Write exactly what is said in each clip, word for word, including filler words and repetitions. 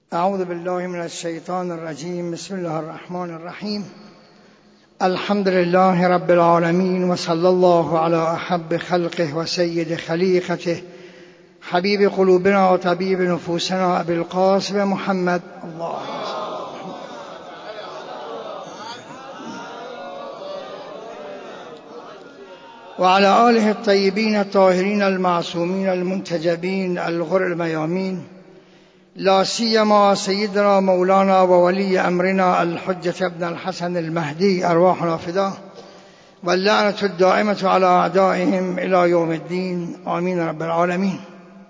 اعوذ بالله من الشیطان الرجیم. بسم الله الرحمن الرحیم. الحمد لله رب العالمین و صلی الله علی احب خلقه و سید خلیقته حبیب قلوبنا و طبیب نفوسنا ابی القاسم محمد. الله و علی آله الطیبین الطاهرین المعصومین المنتجبین الغر المیامین، لا سیما سیدنا مولانا و ولی امرنا الحجة ابن الحسن المهدی ارواحنا فداه و اللعنة الدائمة على اعدائهم الى یوم الدین آمین رب العالمین.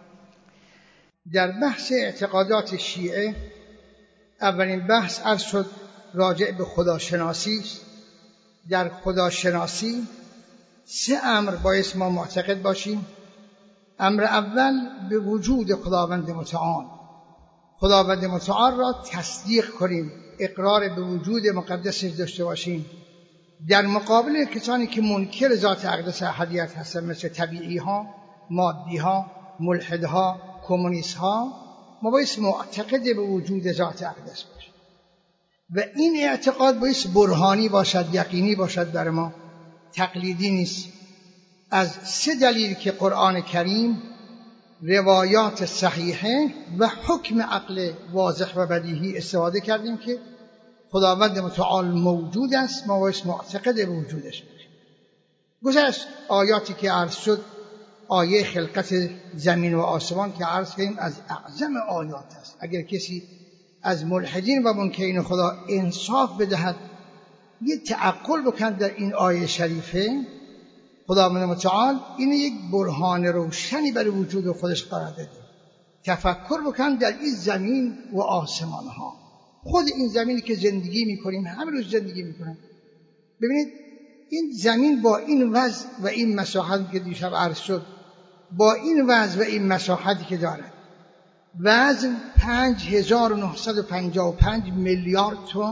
در بحث اعتقادات شیعه اولین بحث عرض شد راجع به خداشناسی. در خداشناسی سه امر باید ما معتقد باشیم. امر اول به وجود خداوند متعال، خداوند متعال را تصدیق کنیم، اقرار به وجود مقدسش داشته باشیم. در مقابل کسانی که منکر ذات اقدس احدیت هستند، مثل طبیعی ها، مادی ها، ملحد ها، کمونیست ها، ما باید معتقد به وجود ذات اقدس باشیم و این اعتقاد باید برهانی باشد، یقینی باشد بر ما، تقلیدی نیست. از سه دلیل که قرآن کریم، روایات صحیحه و حکم عقل واضح و بدیهی استفاده کردیم که خداوند متعال موجود است، ما باید معتقد به وجودش باشیم. گذشت آیاتی که عرض شد، آیه خلقت زمین و آسمان که عرض کردیم از اعظم آیات است. اگر کسی از ملحدین و منکرین خدا انصاف بدهد، یه تعقل بکند در این آیه شریفه، خداوند متعال این یک برهان روشنی برای وجود خودش قرار داده. تفکر بکن در این زمین و آسمان ها، خود این زمینی که زندگی میکنیم، همه روز زندگی میکنیم. ببینید این زمین با این وضع و این مساحتی که دیشب عرض شد، با این وضع و این مساحتی که دارد، وزن پنج هزار و نهصد و پنجاه و پنج میلیارد تن،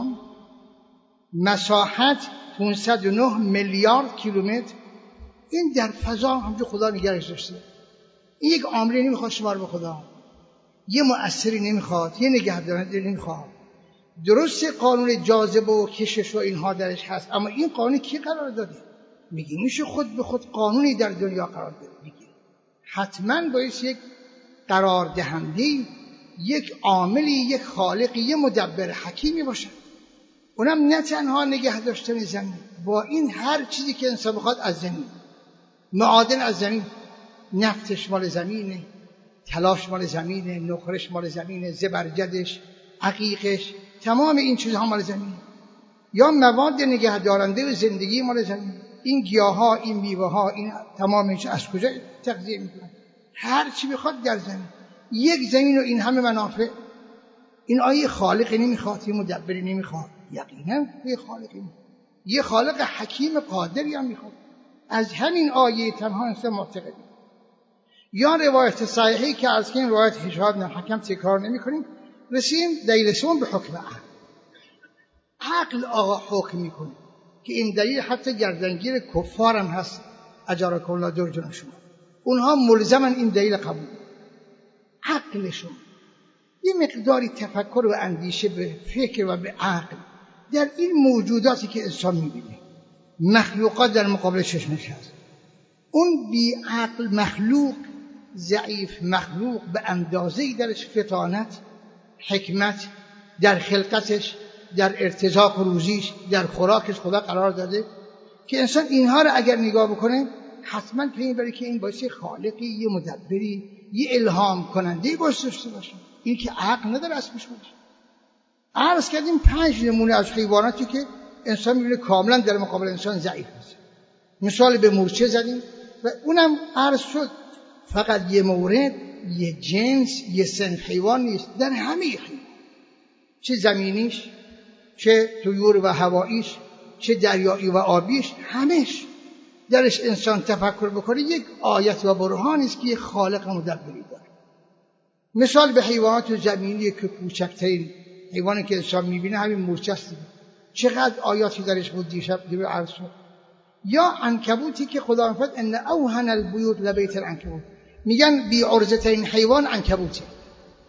مساحت پانصد و نه میلیارد کیلومتر، این در فضا همجور خدا نگرش داشته. این یک عاملی نمیخواد شمار به خدا، یه مؤثری نمیخواد، یه نگهدارنده نمیخواد. درسته قانون جاذبه و کشش و اینها درش هست، اما این قانون کی قرار داده؟ میگی میشه خود به خود قانونی در دنیا قرار داده؟ میگی حتما باید یک قرار دهنده، یک عاملی، یک خالقی، یک مدبر حکیمی باشه. اونم نه تنها نگه داشتن زمین، با این هر چیزی که انسان بخواد از زمین، معادن از زمین، نفتش مال زمینه، تلاش مال زمینه، نخرش مال زمینه، زبرجدش، عقیقش، تمام این چیزها مال زمینه. یا مواد نگه دارنده و زندگی مال زمین. این گیاها، این میوه ها، این تمامش از کجا تغذیه میکنن؟ هر چی بخواد در زمین. یک زمین و این همه منافع. این آیه خالقی نمیخواد، یه مدبری نمیخواد، یقینا یه خالقی میخواد، یه خالق حکیم قادری هم میخواد. از همین آیه تنها انسان معتقد. یا روایت صحیحی که از که این روایت هشام بن حکم تکرار نمی کنیم، رسیم دلیل سوم به حکم عقل. عقل آقا حکم میکنه که این دلیل حتی گردنگیر کفار هم هست، اجارکم الله جرجنا شما، اونها ملزمن این دلیل قبول. عقلشون یه مقداری تفکر و اندیشه به فکر و به عقل در این موجوداتی که انسان میبینه، مخلوقات در مقابل چشمش هست. اون بی عقل مخلوق، ضعیف مخلوق، به اندازه‌ای درش فطانت، حکمت در خلقتش، در ارتزاق و روزیش، در خوراکش خدا قرار داده که انسان اینها رو اگر نگاه بکنه حتما پی میبره که این باشه خالقی، یه مدبری، یه الهام کننده باشه داشته باشه. این که عقل نداره اسمش باشه. عرض کردیم پنج نمونه از حیواناتی که انسان میبینه کاملا در مقابل انسان ضعیف است. مثال به مورچه زدیم و اونم عرض شد فقط یه مورد، یه جنس، یه صنف حیوان نیست، در همه حیوان، چه زمینیش، چه طیور و هواییش، چه دریایی و آبیش، همش درش انسان تفکر بکنه یک آیت و برهانی است که یک خالق مدبری داره. مثال به حیوانات زمینی که کوچکترین حیوانی که انسان میبینه همین مورچه است. چقدر آیاتی درش بود دیشب دیگه عرض شد. یا عنکبوتی که خدا میفرماید ان اوهن البیوت لبیت العنکبوت، میگن بی عرضه ترین حیوان عنکبوته.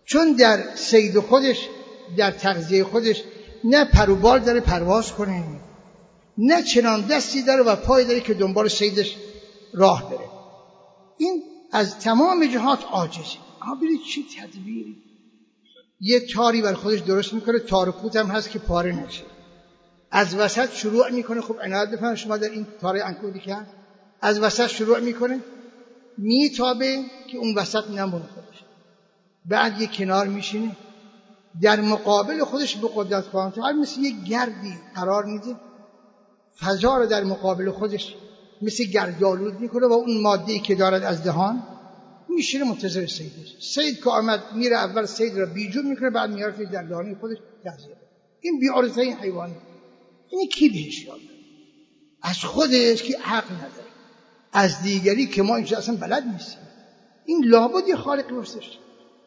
چون در صید خودش، در تغذیه خودش نه پروبال داره پرواز کنه، نه چنان دستی داره و پای داره که دنبال صیدش راه بره. این از تمام جهات عاجزه. اما برید چه تدبیری، یه تاری بر خودش درست میکنه، تار و پوت هم هست که پاره نشه، از وسط شروع میکنه. خب عنایت بفرمایید شما در این تار عنکبوتی که از وسط شروع میکنه میتابه که اون وسط نمونه خودش، بعد یه کنار میشینه، در مقابل خودش به قدرت خواهان تعالی مثل یه گردی قرار میده، فضا رو در مقابل خودش مثل گردآلود میکنه و اون ماده‌ای که دارد از دهان میشینه منتظر صیدش. صید که آمد میره اول صید رو بیجون میکنه، بعد میاره در دهان خودش تغذیه. این بی‌عرضه‌ترین حیوانی. این کی بهش یاد داره؟ از خودش که عقل نداره، از دیگری که ما اینجا اصلا بلد نیستیم. این لابد یه خالقی واسش.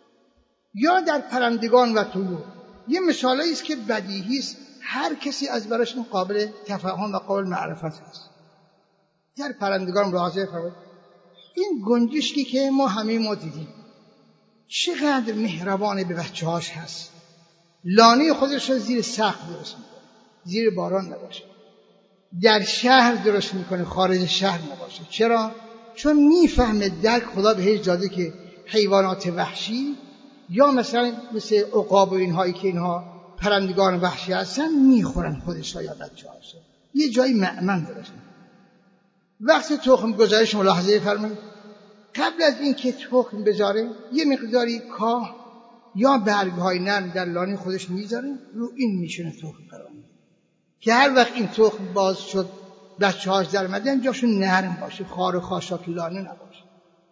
یا در پرندگان و طیور یه مثالی است که بدیهی است، هر کسی از براش این قابل تفهم و قابل معرفت است. در پرندگان ملاحظه فرمایید، این گنجشکی که ما همه ما دیدیم چقدر مهربان به بچه‌هاش هست. لانه خودش رو زیر سقف درست میکنه، زیر باران نباشه. در شهر درست میکنه، خارج شهر نباشه. چرا؟ چون میفهمه درک خدا بهش داده که حیوانات وحشی یا مثلا مثل عقاب و اینهایی که اینها پرندگان وحشی هستن میخورن خودش یا بچه‌هاش. یه جایی مأمن درست میکنه. وقتی تخم گذارش ملاحظه فرمایید، قبل از این که تخم بذاره یه مقداری کاه یا برگ‌های نرم در لانه خودش میذاره، رو این میشونه تخم قرار میده که هر وقت این تخم باز شد بچه‌هاش در اومدن جاشون نرم باشه، خار و خاشاک لانه نباشه.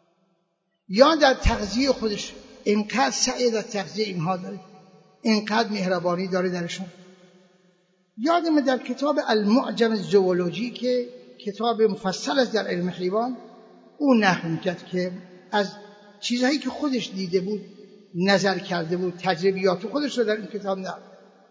یا در تغذیه خودش اینقدر سعی در تغذیه اینها داره، اینقدر مهربانی داره درشون. یادم در کتاب المعجم الزوولوژی که کتاب مفصل است در علم حیوان، اون نقل میکرد که از چیزهایی که خودش دیده بود، نظر کرده بود، تجربیات خودش رو در این کتاب نقل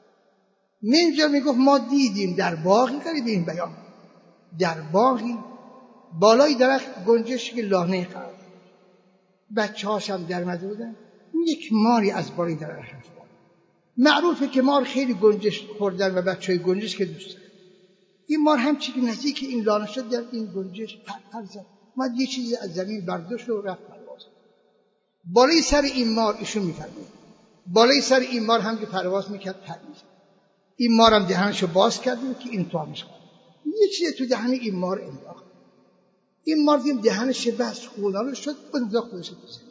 منجا میگفت ما دیدیم در باغی، قریب این بیان، در باغی بالای درخت گنجشک لانه قرار داشت، بچه‌هاش هم در اومده بودن، یک ماری از بالای درخت رفت. معروفه که مار خیلی گنجشک خوردن و بچهای گنجشک دوست دارن. این مار همچی که نزدیک این لانه شد در این گنجشک پر پر زد، اومد یه چیزی از زمین برداشت و رفت پرواز. بالای سر این مار ایشون میفرمید، بالای سر این مار هم که پرواز میکرد پر میزد. این مار هم دهنشو باز کرده بود که این توامش خورد، یه چیزی تو دهن این مار انداخت. این مار دیم دهنش بس خونالو شد، انداخت خودش تو زمین.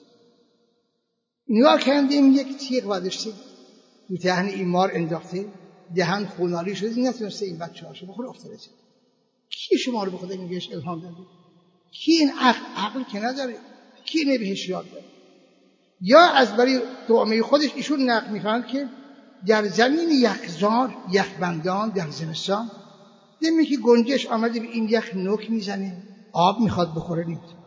نگاه کردیم یک تیغ برداشته تو دهن این مار انداخته، دهن خونالی شده، نتونسته این بچه‌هاشو بخوره، افتاده. کی شما رو به خدا این بهش الهام داده؟ کی این عقل, عقل که نداره؟ کی اینه بهش یاد داده؟ یا از برای طعمه خودش ایشون نقل می‌کنند که در زمین یخزار، یخبندان در زمستان، دیدیم که گنجش آمده به این یخ نوک میزنه، آب میخواد بخوره نمیتونه.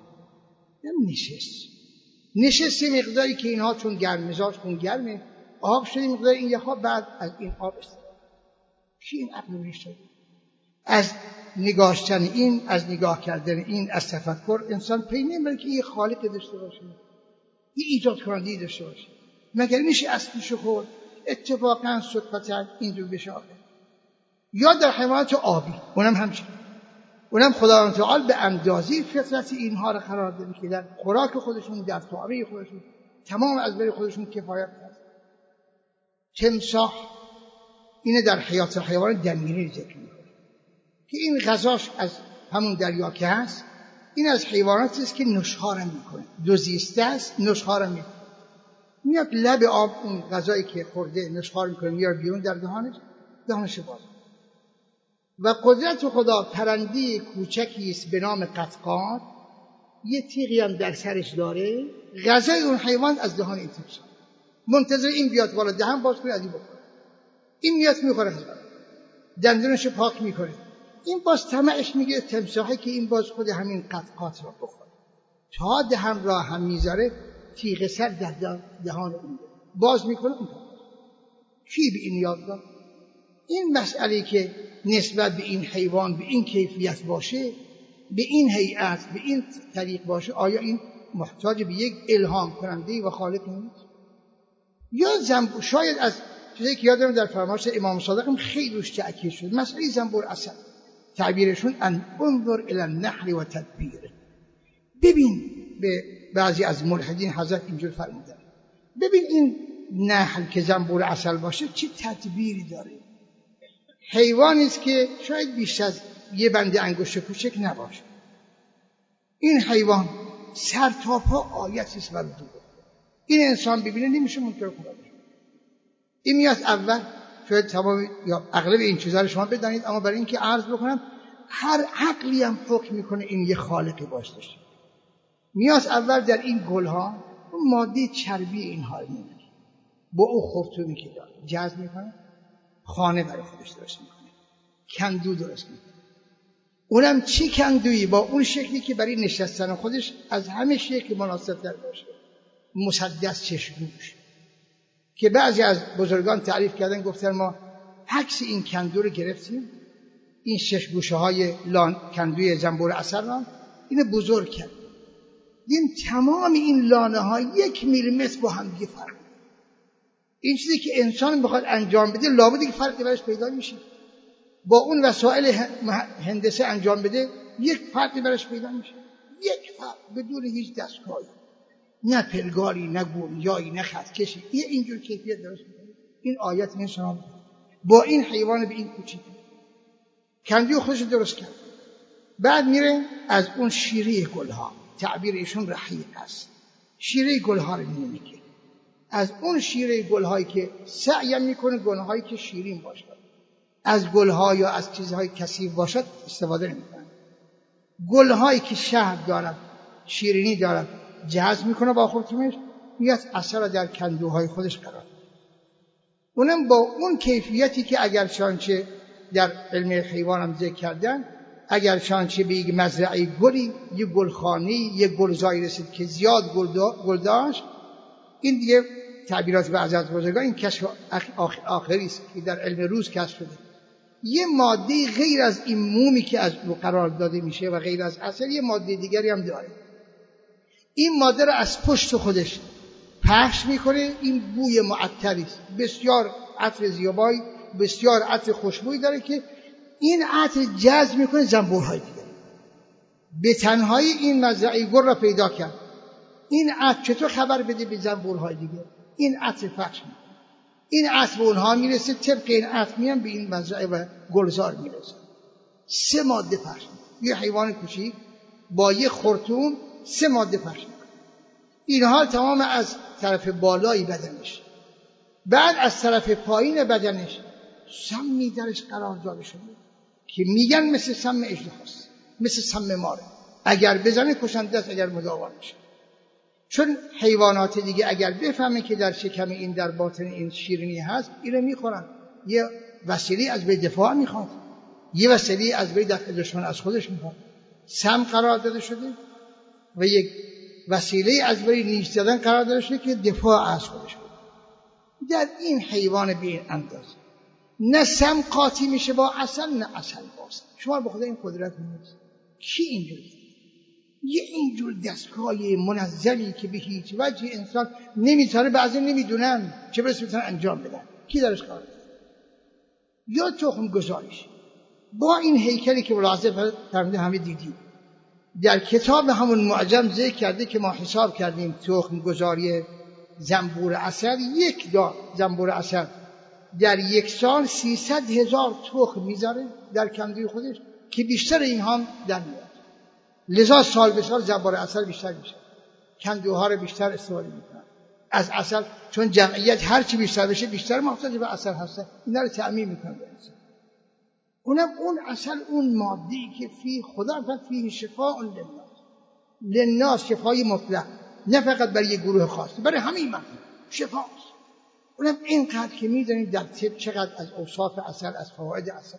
نشست نشست مقداری که اینها چون گرم مزاج خون گرمه، آب شده مقدار این یخها، بعد از این آب استفاده. کی این عقل بهش داده؟ از نگاشتن این، از نگاه کردن این، از تفکر انسان پی نمیبره که یه خالق داشته باشه، یه ایجاد کننده داشته باشه. مگر میشه اصلیشو خورد؟ اتفاقا صدفتا اینجور بشه آخر. یا در حیوانات آبی اونم همچنین، اونم خداوند تعالی به اندازه فطرت اینها را قرار داده که در خوراک خودشون، در طعمه خودشون، تمام از بر خودشون کفایت کنند. تمساح اینه در حیات حیوان دمیری ذکر میکنه که این غذاش از همون دریا که هست، این از حیواناتی است که نشخوار میکنه، دوزیسته است، نشخوار میکنه، میاد لب آب اون غذایی که خورده نشخوار میکنه، میاد بیرون در دهانش، دهانش باز. و قدرت خدا پرنده کوچکی است به نام قطقات، یه تیغی هم در سرش داره، غذای اون حیوان از دهان این تمساح، منتظر این بیاد بالا دهان باز کنه از این بخوره. این میاد میخوره، دندونش پاک میکنه، این باز طمعش میگه تمساحی که این باز خود همین قطقات را بخوره، تا دهان را هم میذاره، تیغ سر در دهان اون باز میکنه. اون کی به این یاد داد؟ این مسئله که نسبت به این حیوان به این کیفیت باشه، به این هیئت، به این طریق باشه، آیا این محتاج به یک الهام کننده و خالق نیست؟ یا زنبور، شاید از چیزایی که یادم در فرمایش امام صادق خیلی روش تأکید شد، مسئله زنبور عسل تعبیرشون ان انظر الی النحل و تدبیره. ببین، به بعضی از ملحدین حضرت اینجور فرمودن، ببین این نحل که زنبور عسل باشه چه تدبیری داره. حیوانی است که شاید بیش از یه بند انگشت کوچک نباشه. این حیوان سر تا پا آیتی است بر وجود. این انسان ببینه نمیشه منکر خدا بشه. این میاد اول، شاید تمام یا اغلب این چیزا رو شما بدانید، اما برای اینکه عرض بکنم هر عقلی هم حکم میکنه این یه خالقی باشه. میاد اول در این گلها اون ماده چربی اینها رو میاره، با او خرطومی که داره جذب میکنه، خانه برای خودش درست میکنه، کندو درست میکنه. اونم چی کندویی؟ با اون شکلی که برای نشستن خودش از همه شکل مناسب تر باشه، مسدس چشمگوش، که بعضی از بزرگان تعریف کردن، گفتن ما عکس این کندو رو گرفتیم، این شش گوشه های لان کندوی زنبور عسل را اینو بزرگ کرد، دیدیم تمام این لانه ها یک میلیمتر با هم دیگه فرق. این چیزی که انسان بخواد انجام بده لابد که فرقی برش پیدا میشه، با اون وسایل هندسه انجام بده یک فرقی برش پیدا میشه، یک فرق بدون هیچ دستگاهی، نه پلگاری، نه گوریایی، نه خطکشی، یه اینجور کیفیت درست میکنه. این آیت این شما بده. با این حیوان به این کوچیک کندیو خودش درست کرد. بعد میره از اون شیره گلها، تعبیر ایشون رحیق است، شیره گلها رو میگه، از اون شیره گلهایی که سعی میکنه گلهایی که شیرین باشد، از گلها یا از چیزهای کثیف باشد استفاده نمیکنه. گلهایی که شهد دارد، شیرینی دارد، جذب میکنه با خرطومش، میاد اثر در کندوهای خودش قرار. اونم با اون کیفیتی که اگر چانچه در علم حیوان هم ذکر کردن، اگر چانچه به یک مزرعه گلی، یک گلخانی، یک گلزایی رسید که زیاد گل داشت، این دیگه تعبیرات بعضی از بزرگان، این کشف آخری است که در علم روز کشف شده. یه ماده غیر از این مومی که از او قرار داده میشه و غیر از عسل، یه ماده دیگری هم داره. این ماده رو از پشت خودش پخش میکنه. این بوی معطری است، بسیار عطر زیبایی، بسیار عطر خوشبویی داره که این عطر جذب میکنه زنبورهای دیگه. به تنهایی این مزرعه گل را پیدا کرد. این عطر چطور خبر بده به زنبورهای دیگه؟ این عطر پخش میکنه، این عطر به اونها میرسه، طبق این عطر میان به این مزرعه و گلزار میرسه. سه ماده پخش میکنه. یه حیوان کوچیک با یه خرطوم سه ماده پخش میکنه. اینها تمام از طرف بالای بدنش. بعد از طرف پایین بدنش سمی درش قرار داده شده که میگن مثل سم اژدهاست، مثل سم ماره، اگر بزنه کشنده است، اگر مداوا میشه. چون حیوانات دیگه اگر بفهمه که در شکم این، در باطن این شیرینی هست، اینو میخورن. یه وسیله از به دفاع میخواد، یه وسیله از به دفع دشمن از خودش میخواد. سم قرار داده شده و یک وسیله از برای نیش زدن قرار داده شده که دفاع از خودش بود. در این حیوان به این اندازه نه سم قاطی میشه با عسل، نه عسل با سم. شما به خدا این قدرت نیست. کی اینجوری؟ یه اینجور دستگاه منظمی که به هیچ وجه انسان نمیتونه، بعضی نمیدونن چه برسه بتونن انجام بدن. کی درش کار کرده؟ یا تخم گذاریش با این هیکلی که ملاحظه فرموده همه دیدیم. در کتاب همون معجم ذکر کرده که ما حساب کردیم تخم گذاری زنبور عسل، یک دار زنبور عسل در یک سال سیصد هزار تخم میذاره در کندوی خودش که بیشتر این هم در میاد. لذا سال به سال زنبور عسل بیشتر میشه، کندوها رو بیشتر استفاده میکنن از عسل، چون جمعیت هر چی بیشتر بشه بیشتر محتاج به عسل هستن، اینا رو تأمین میکنن. اونم اون عسل، اون ماده‌ای که فی خدا فقط فیه شفاء للناس، للناس شفای مطلق، نه فقط برای یک گروه خاص، برای همه مردم شفاست. اونم اینقدر که میدونید در طب چقدر از اوصاف عسل، از فواید عسل.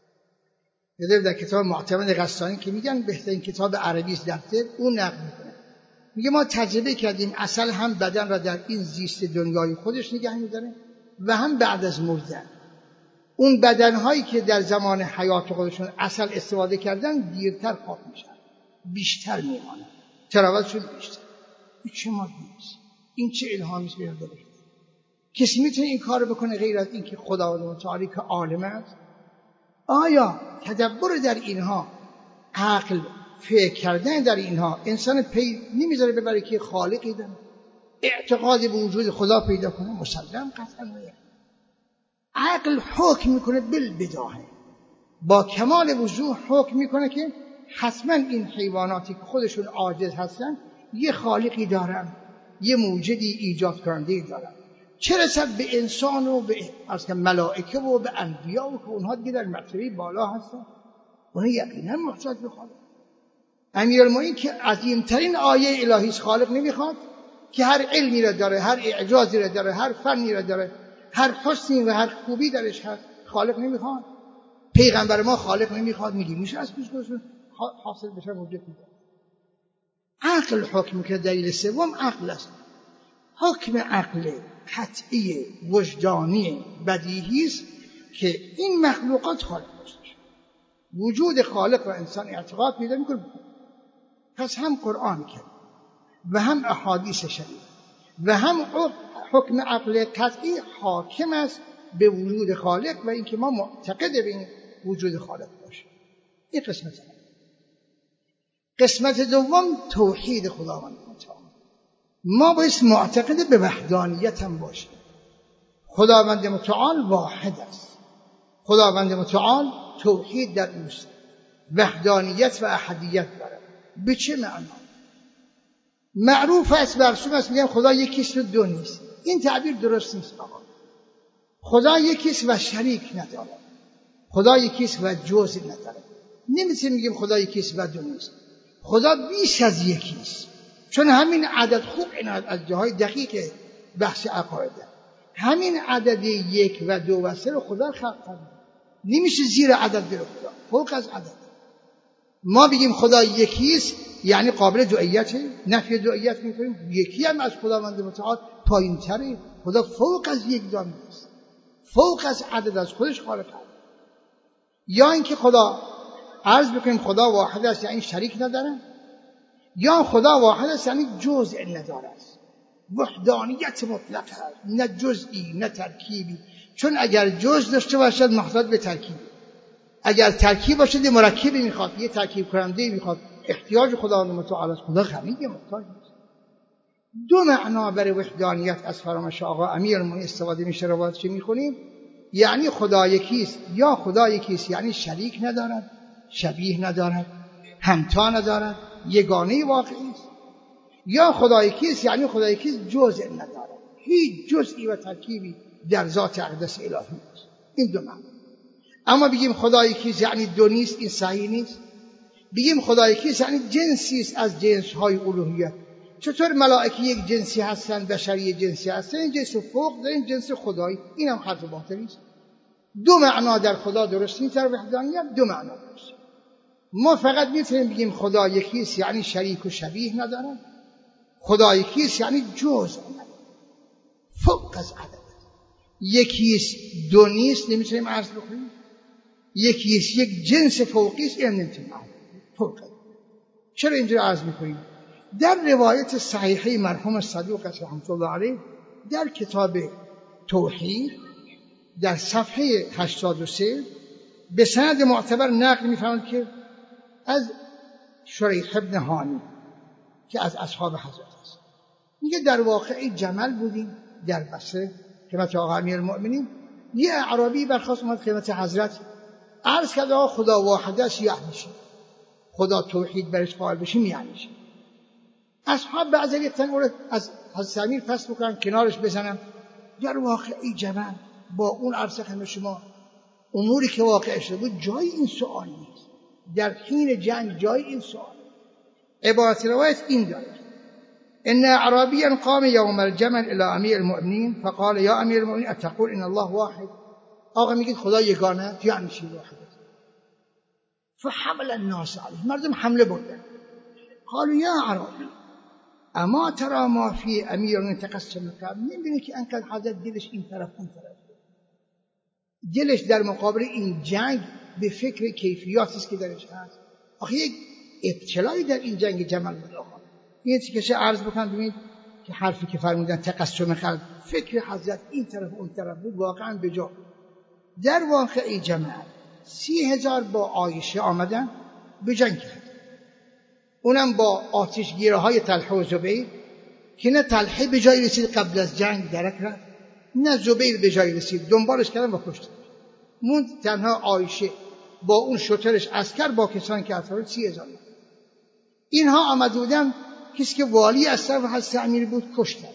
یادم در کتاب معتمد غسانی که میگن بهترین کتاب عربی است در طب، اون نقل میکنه، میگه ما تجربه کردیم عسل هم بدن را در این زیست دنیای خودش نگه میداره و هم بعد از مردن. اون بدنهایی که در زمان حیات خودشون عسل استفاده کردن دیرتر خواب میشن، بیشتر میمانن، تراوتشون بیشتر. این چه ماده‌ای است؟ این چه الهامی است بیرون داره؟ کسی میتونه این کار بکنه غیر از اینکه خداوند متعالی که عالم است؟ آیا تدبر در اینها، عقل فکر کردن در اینها انسان پی نمیذاره ببره که خالقی داره، اعتقاد به وجود خدا پیدا کنه؟ مسلم قطعا نه. عقل حکم میکنه بالبداهه، با کمال وضوح حکم میکنه که حتما این حیواناتی که خودشون عاجز هستن یه خالقی دارن، یه موجودی ایجاد کننده دارن. چه رسد به انسان و به از ملائکه و به انبیا و که اونها دیگه در مرتبه بالا هستن، اونها یقینا محتاج به خالق. امیرالمومنین که عظیمترین آیه الهی است، خالق نمیخواد که هر علمی را داره، هر اعجازی را داره، هر فنی را داره، هر حسنی و هر خوبی درش هست، خالق نمیخواد. پیغمبر ما خالق نمیخواد، میگی میشه از پیش خودشون حاصل بشه موجود میده. عقل حکم که دلیل سوم عقل است. حکم عقل قطعی وجدانی بدیهی است که این مخلوقات خالق داشته، وجود خالق و انسان اعتقاد پیدا میکنه. پس هم قرآن کرد و هم احادیث شریف و هم حکم عقل قطعی حاکم است به وجود خالق و اینکه ما معتقد به این وجود خالق باشیم. این قسمت هم. قسمت دوم توحید خداوند متعال. ما باید معتقد به وحدانیت هم باشیم. خداوند متعال واحد است. خداوند متعال توحید در اوست، وحدانیت و احدیت دارد. به چه معنا؟ معروف است، مرسوم است، میگن خدا یکیست و دو نیست. این تعبیر درست نیست آقا. خدا یکیست و شریک ندارد، خدا یکیست و جزء ندارد. نمیشه میگیم خدا یکیست و دو نیست. خدا بیش از یکیست، چون همین عدد خوب این از جاهای دقیق بحث عقایده، همین عدد یک و دو و سه رو خدا خلق کرده، نمیشه زیر عدد بره خدا، فوق از عدد. ما بگیم خدا یکیست یعنی قابل دوئیته، نفی دوئیت میکنیم. یکی هم از خداوند متعال پایین تره. خدا فوق از یک دانه است، فوق از عدد از خودش خالق است. یا اینکه خدا عرض بکنیم خدا واحد است یعنی شریک نداره، یا خدا واحد است یعنی جزء نداره است، وحدانیت مطلق است، نه جزئی نه ترکیبی. چون اگر جزء داشته باشد محتاج به ترکیب، اگر ترکیب باشد یه مرکبی میخواد، یه ترکیب کننده میخواد. احتیاج خداوند متعال است، خدا غنی محتاج نیست. دو معنا برای وحدانیت از فرامش آقا امیرالمومنین استفاده میشه. روایت که میخونیم یعنی خدا یکیست، یا خدا یکیست یعنی شریک ندارد، شبیه ندارد، همتا ندارد، یگانه واقعی است. یا خدا یکیست یعنی خدا یکیست جزء ندارد، هیچ جزئی و ترکیبی در ذات اقدس الهی نیست. این دو معنی. اما بگیم خدا یکیست یعنی دو نیست، این صحیح نیست. بگیم خدا یکیست یعنی جنسی است از جنس‌های الوهیت. چطور ملائکه یک جنسی هستن، بشری جنسی هستن، این جنس فوق در این جنس خدایی، این هم حرف باطلی است. دو معنا در خدا درست نیست، در وحدانیت دو معنا درست. ما فقط میتونیم بگیم خدا یکیست یعنی شریک و شبیه نداره، خدا یکیست یعنی جزء نداره، فوق از عدد. یکیست دو نیست نمیتونیم عرض بکنیم، یکیست یک جنس فوقی است، این نمیتونیم عرض بکنیم، فوق. چرا اینجا عرض میکنیم؟ در روایت صحیحه مرحوم صدوق رحمة الله علیه در کتاب توحید در صفحه هشتاد و سه به سند معتبر نقل می‌فرماید که از شریح ابن هانی که از اصحاب حضرت است، میگه در واقعه جمل بودیم در بصره خدمت آقا امیرالمؤمنین. یه اعرابی برخاست اومد خدمت حضرت، عرض کرد آقا خدا واحد است یعنی چی؟ خدا توحید برش قائل بشیم یعنی چی؟ اصحاب بعضی گفتن اون از حضرت امیر پس بکنن کنارش بزنن. در واقعه جمل با اون عرض خدمت شما اموری که واقع شده بود جای این سوال نیست، در حین جنگ جای این سوال. عبارت روایت این داره: ان اعرابیا قام یوم الجمل الى امیر المؤمنین فقال یا امیر المؤمنین اتقول ان الله واحد. آقا میگید خدا یگانه یعنی چی واحد؟ فحمل الناس علیه، مردم حمله بردن. قالوا یا اعرابی اما ترى ما فی امیر تقسم الكعب، نمیبینی که انقدر حضرت دلش این طرف اون طرف، دلش در مقابل این جنگ به فکر کیفیاتی است که درش هست. آخه یک ابتلایی در این جنگ جمل بود. آخه این چیزی که عرض بکنم ببینید که حرفی که فرمودن تقسم قلب، فکر حضرت این طرف اون طرف بود، واقعا به جا. در واقع جماعت سی هزار با عایشه آمدن به جنگ کرد، اونم با آتشگیره های طلحه و زبیر که نه طلحه به جای رسید قبل از جنگ درک رفت، نه زبیر به جای رسید، دنبالش کردن و کشتن. موند تنها عایشه با اون شترش، عسکر با کسانی که اطراف سی هزار. اینها آمده بودن، کسی که والی از طرف حضرت امیر بود کشتن،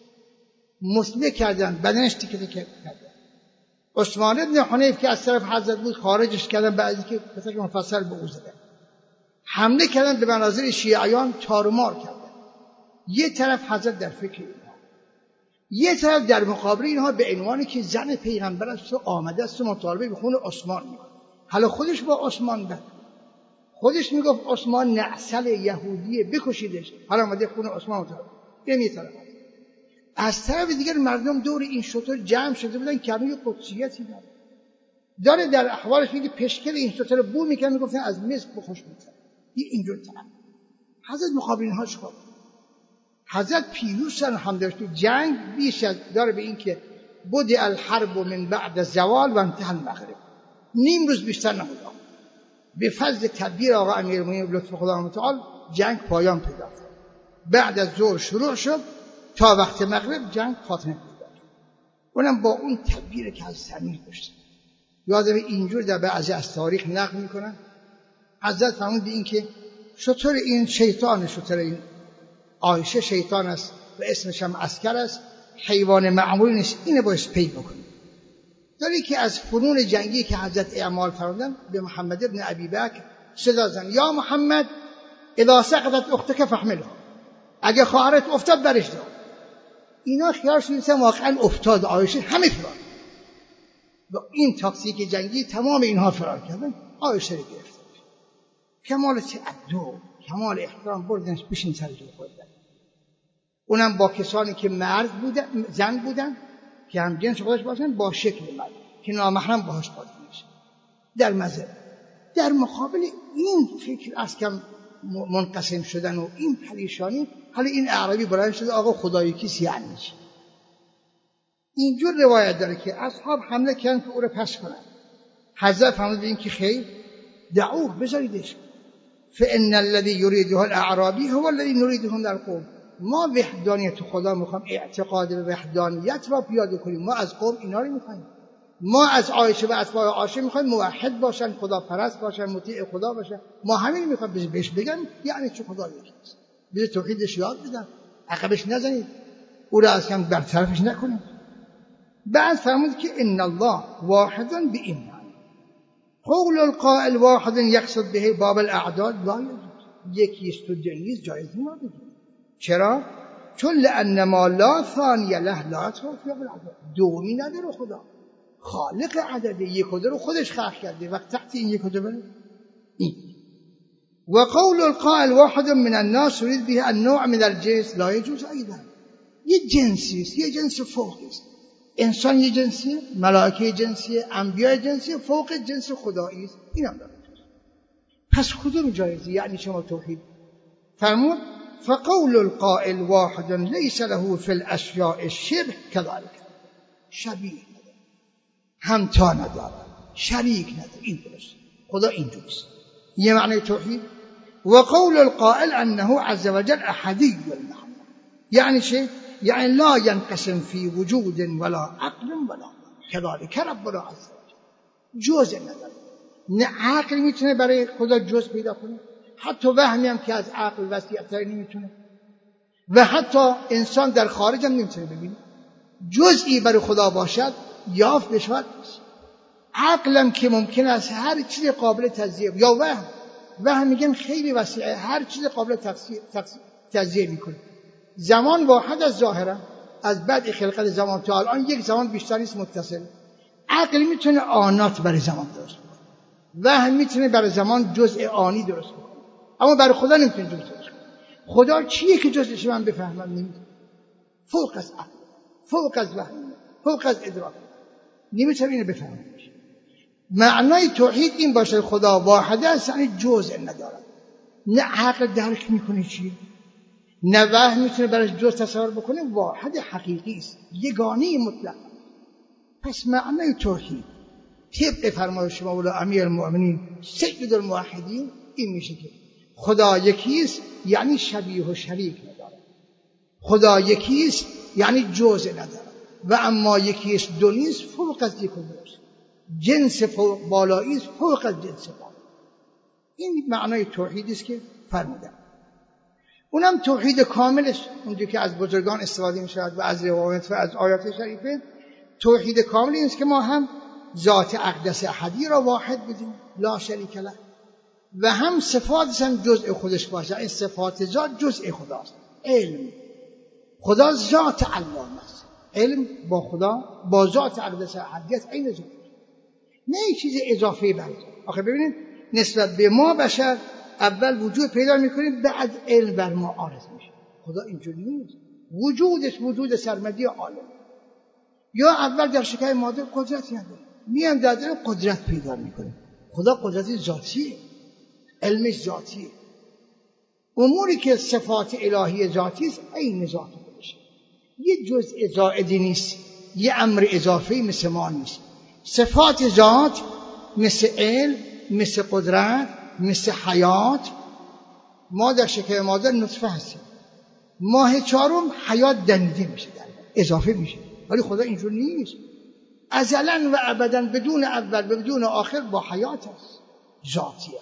مصلح کردن، بدنش تیکه تیکه کردن. عثمان بن حنیف که از طرف حضرت بود خارجش کردن، بعضی که به طور مفصل به او زدن، حمله کردن به مناظر شیعیان، تارمار کردن. یه طرف حضرت در فکر اینها، یه طرف در مقابل اینها به عنوانی که زن پیغمبر است و آمده است و مطالبه به خون عثمان میکنه. حالا خودش با عثمان بد، خودش میگفت عثمان نعسل یهودیه بکشیدش، حالا آمده خون عثمان مطالبه. این یه طرف. از طرف دیگر مردم دور این شتر جمع شده بودن که همه قدسیتی داره داره در احوالش میگه پشکل این شتر بو میکنه، میگفتن از مسک بخوش میکنه. این اینجور طرف حضرت مقابل اینها چیکار؟ حضرت پیروزن الحمدلله. تو جنگ بیش از داره به این که بود الحرب من بعد زوال و انتهى المغرب، نیم روز بیشتر نبود. به فضل تدبیر آقا امیرالمومنین لطف خدا متعال جنگ پایان پیدا کرد. بعد از ظهر شروع شد تا وقت مغرب جنگ خاتمه پیدا کرد. اونم با اون تدبیری که از زمین داشت. یادم اینجور در بعضی از تاریخ نقل میکنن حضرت فرمود این که شتر این شیطان، شتر این عایشه شیطان است و اسمش هم عسکر است، حیوان معمولی نیست، اینو باید پی بکنید. داری که از فنون جنگی که حضرت اعمال فرمودن به محمد ابن ابی بکر صدا زن، یا محمد اذا سقطت اختك فاحملها، اگه خواهرت افتاد برش دار. اینا خیال شدن واقعا افتاد عایشه، همه فرار. با این تاکتیک جنگی تمام اینها فرار کردن، عایشه رو گرفتن. کمال تعدد، کمال احترام بردنش بشین سر جای خود. اونم با کسانی که مرد بودن، زن بودن که هم جنس خودش باشن، با شکل مرد که نامحرم باهاش قاطی نشه در مزه. در مقابل این فکر از کم منقسم شدن و این پریشانی، حالا این اعرابی بلند شده آقا خدایی کیست یعنی چی؟ اینجور روایت داره که اصحاب حمله کردن که او رو پس کنن. حضرت فرمود این که خیر دعوه، بذاریدش، فان الذي يريده الاعرابي هو الذي نريده من القوم. ما وحدانیت خدا میخوام، اعتقاد به وحدانیت را پیاده کنیم. ما از قوم اینا رو میخوایم. ما از عایشه و اتباع عایشه میخوایم موحد باشن، خدا پرست باشن، مطیع خدا باشن. ما همین میخوایم بهش بگم یعنی چه خدا یکیست، به توحیدش یاد بدن، عقبش نزنید، او را از کم برطرفش نکنید. بعد فرمود که ان الله واحد بإيمان، قول القائل واحد یقصد به باب الاعداد لا یجوز. یکی است و دنیز جایز نیست. چرا؟ چون لأن ما لا ثانی له لا توفیق العدد، دومی نداره خدا، خالق عدد، یک و دو رو خودش خلق کرده، وقت تحت این یک و دو بره این. و قول القائل واحد من الناس يريد به النوع من الجنس لا يجوز ایضا. یه جنسی است، یه جنس فوقی است. انسان یه جنسیه، ملائکه جنسیه، انبیاء جنسیه، فوق جنس خدایی است. این هم داره. پس کدوم جایزی؟ یعنی شما توحید فرمود فقول القائل واحد ليس له في الاشیاء شبه كذلك، شبیه نداره، همتا نداره، شریک نداره. این درست، خدا اینجوریست. یه معنی توحید. و قول القائل انه عز وجل احدی المعنى، یعنی چه؟ یعنی لا ينقسم في وجود ولا عقل ولا كذلك ربنا عز وجل، جزء نداره. نه عقل میتونه برای خدا جزء پیدا کنه، حتی وهمی هم که از عقل وسیع‌تر نمیتونه، و حتی انسان در خارج هم نمیتونه ببینه. جزئی برای خدا باشد یافت بشود. عقلم که ممکن است هر چیز قابل تجزیه، یا وهم، وهم میگن خیلی وسیعه، هر چیز قابل تجزیه میکنه. زمان واحد از ظاهرا از بعد خلقت زمان تا الان یک زمان بیشتر نیست متصل. عقل میتونه آنات برای زمان درست کنه، وهم میتونه برای زمان جزء آنی درست کنه، اما برای خدا نمیتونه جزء درست کنه. خدا چیه که جزءش من بفهمم نمیتونه؟ فوق از عقل، فوق از وهم، فوق از ادراک، نمیتونه اینو بفهمم. معنای توحید این باشه خدا واحده است، یعنی جزء نداره. نه عقل درک میکنه چیه، نه وهم میتونه براش جز تصور بکنه، واحد حقیقی است، یگانه مطلق. پس معنای توحید طبق فرمایش مولا امیرالمؤمنین سید الموحدین این میشه که خدا یکیست، یعنی شبیه و شریک نداره. خدا یکیست یعنی جزء نداره، و اما یکیست دو نیست، فوق از یک و دوست، جنس فوق بالایی است فوق از جنس بالا. این معنای توحیدی است که فرمودم. اونم توحید کاملش اونجا که از بزرگان استفاده می شود و از روایت و از آیات شریفه، توحید کامل این است که ما هم ذات اقدس احدی را واحد بدیم لا شریک له، و هم صفاتش هم جزء خودش باشه. این صفات ذات جزء خداست. علم، خدا ذات علامه است، علم با خدا با ذات اقدس احدیت عین ذات، نه یک چیز اضافه بر ذات. آخه ببینید نسبت به ما بشر اول وجود پیدا میکنیم، بعد علم بر ما عارض میشه. خدا اینجوری نیست، وجودش وجود سرمدی عالم. یا اول در شکم مادر قدرت نداره، میان در دل قدرت پیدا میکنه. خدا قدرت ذاتیه، علمش ذاتیه. اموری که صفات الهی ذاتی است عین ذات خودشه، یه جزء زائدی نیست، یه امر اضافی مثل ما نیست. صفات ذات مثل علم، مثل قدرت، مثل حیات. ما در شکم مادر نطفه هستیم، ماه چهارم حیات دمیده میشه، در اضافه میشه. ولی خدا اینجور نیست، ازلا و ابدا بدون اول و بدون آخر با حیات است، ذاتیه.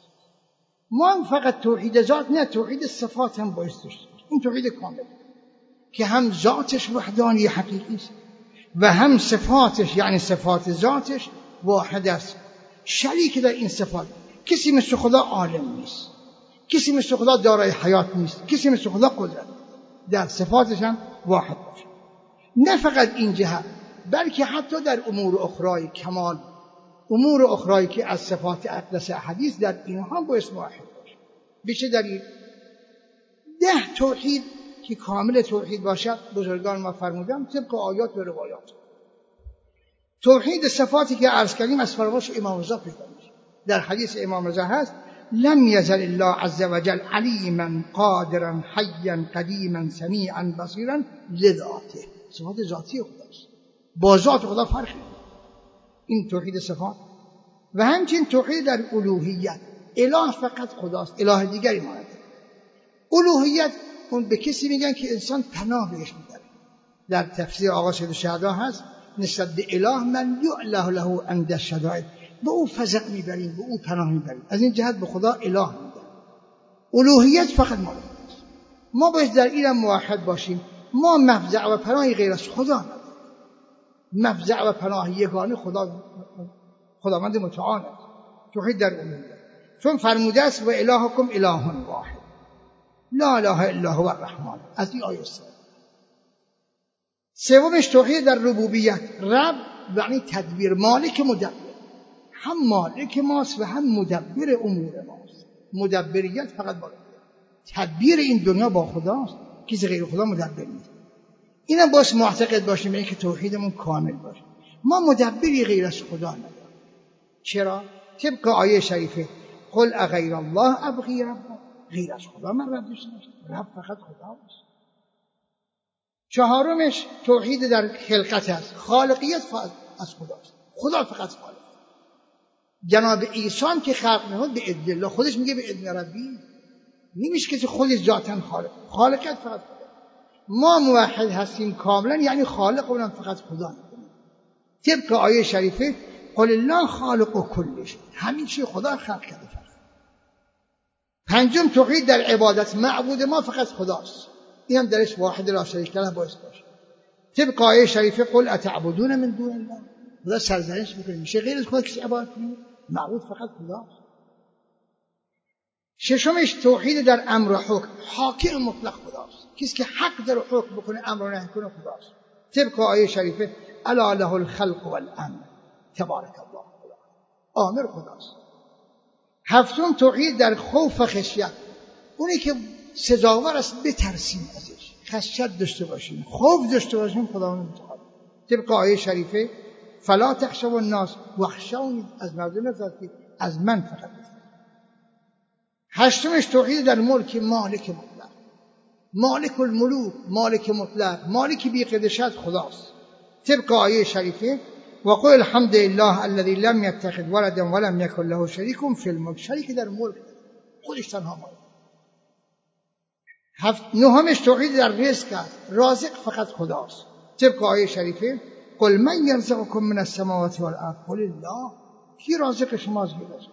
ما هم فقط توحید ذات نه، توحید صفات هم باعث داشت. این توحید کامل که هم ذاتش وحدانی حقیقی است و هم صفاتش یعنی صفات ذاتش واحد است، شریک در این صفات. کسی مثل خدا عالم نیست، کسی مثل خدا دارای حیات نیست، کسی مثل خدا قدرت در صفاتش هم واحد باشه. نه فقط این جهت، بلکه حتی در امور اخرای کمال، امور اخرایی که از صفات اقدس احادیث در اینها باید واحد باشه. بشه دلیل ده توحید که کامل توحید باشد، بزرگان ما فرمودن طبق آیات و روایات. توحید صفاتی که عرض کردیم از فرمایش امام رضا پیدا میشه. در حدیث امام رضا هست لم یزل الله عز وجل علیما قادرا حیا قدیما سمیعا بصیرا لذاته. صفات ذاتی خداست، با ذات خدا فرقی نداره. این توحید صفات. و همچنین توحید در الوهیت، اله فقط خداست، اله دیگری نداره. الوهیت اون به کسی میگن که انسان پناه بهش میبره. در تفسیر آقا سید الشهدا هست نسبت به اله من یعله له عند الشدائد، به او فزع میبریم، به او پناه میبریم. از این جهت به خدا اله میگن. الوهیت فقط مال خداست. ما باید در این موحد باشیم. ما مفزع و پناهی غیر از خدا نداریم. مفزع و پناه یگانه خدا، خداوند متعال است. توحید در الوهیت، چون فرموده است و الهکم اله واحد لا اله الا هو الرحمن. از این آیه است. سومش توحید در ربوبیت. رب یعنی تدبیر، مالک مدبر، هم مالک ماست و هم مدبر امور ماست. مدبریت فقط با تدبیر این دنیا با خداست، کسی غیر خدا مدبر نیست. اینم باید معتقد باشیم به اینکه توحیدمون کامل باشه. ما مدبری غیر از خدا نداریم. چرا؟ طبق آیه شریفه قل اغیر الله ابغی ربا، غیر از خدا من رب دوست ندارم، رب فقط خداست. چهارمش توحید در خلقت است. خالقیت از خداست، خدا فقط خالق. جناب عیسی که خلق نمود به اذن الله، خودش میگه به اذن ربی، نمیشه که خودش ذاتاً خالق. خالقیت فقط خدا. ما موحد هستیم کاملا، یعنی خالق اونم فقط خدا نکنیم. طبق آیه شریفه قل الله خالق کل شیء، همین چیز خدا خلق کرده فقط. پنجم توحید در عبادت. معبود ما فقط خداست، این هم درش واحد لا شریک له باید باشه. طبق آیه شریفه قل اتعبدون من دون الله، خدا سرزنش میکنه میشه غیر از خدا کسی عبادت کنه؟ معبود فقط خداست. ششمش توحید در امر و حکم. حاکم مطلق خداست، کسی که حق در حکم بکنه، امر و نهی کنه خداست. طبق آیه شریفه الا له الخلق والامر تبارک الله، آمر خداست. هفتم توحید در خوف و خشیت. اونی که سزاوار است بترسیم ازش، خشیت داشته باشیم، خوف داشته باشیم خداوند متعال. طبق آیه شریفه فلا تخشوا الناس واخشونی، از مردم نترسید، از من فقط. هشتمش توحید در ملک، مالک مطلق. مالک الملوک، مالک مطلق، مالک بی قدشت خداست. طبق آیه شریفه و قل الحمد لله الذي لم يتخذ ولدا ولم يكن له شريك في الملك. شریک در ملک، خودش تنها مالک. هفت نهمش توحید در رزق است. رازق فقط خداست. طبق آیه شریفه قل من يرزقكم من السماوات والارض قل الله. کی رازق شماست؟ گیرش.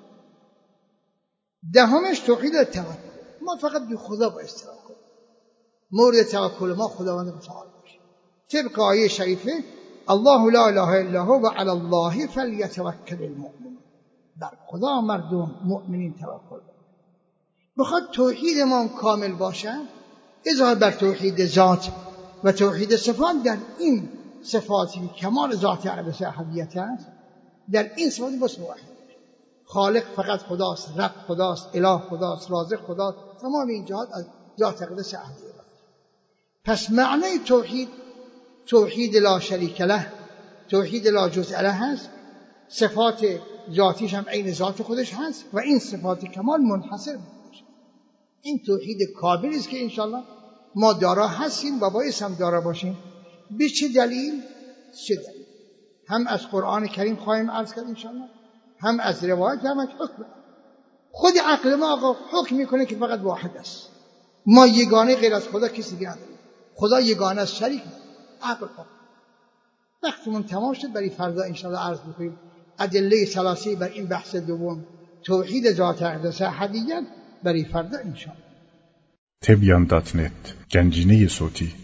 دهمش توحید توکل. ما فقط به خدا باید توکل. مورد توکل ما خداوند متعال باشه. طبق آیه شریفه الله لا اله الا هو و علی الله فلیتوکل المؤمنون. بر خدا مردم مؤمنین توکل کنند. بخواد توحید ما کامل باشه، اضافه بر توحید ذات و توحید صفات، در این صفاتی کمال ذات اقدس احدیت است، در این صفات بس موحد. خالق فقط خداست، رب خداست، اله خداست، رازق خداست. تمام این جهات از ذات اقدس احدیت. پس معنی توحید توحید لا شریک له، توحید لا جزء له هست. صفات ذاتیش هم عین ذات خودش هست و این صفات کمال منحصر بودش. این توحید کاملی است که انشاءالله ما دارا هستیم و باعث هم دارا باشیم. به چه دلیل؟ چه دلیل؟ هم از قرآن کریم خواهیم عرض کرد انشاءالله، هم از روایت، هم از حکم. خود عقل ما آقا حکم میکنه که فقط واحد است. ما یگانه غیر از خدا کسی دیگه نداریم. خدا یگانه است، شریک نداره. عقل فقط. وقتمون تمام شد، برای فردا انشاءالله عرض میکنیم ادله ثلاثی بر این بحث دوم، توحید ذات اقدس احدیت، برای فردا انشاءالله. تبیان دات نت، گنجینه صوتی.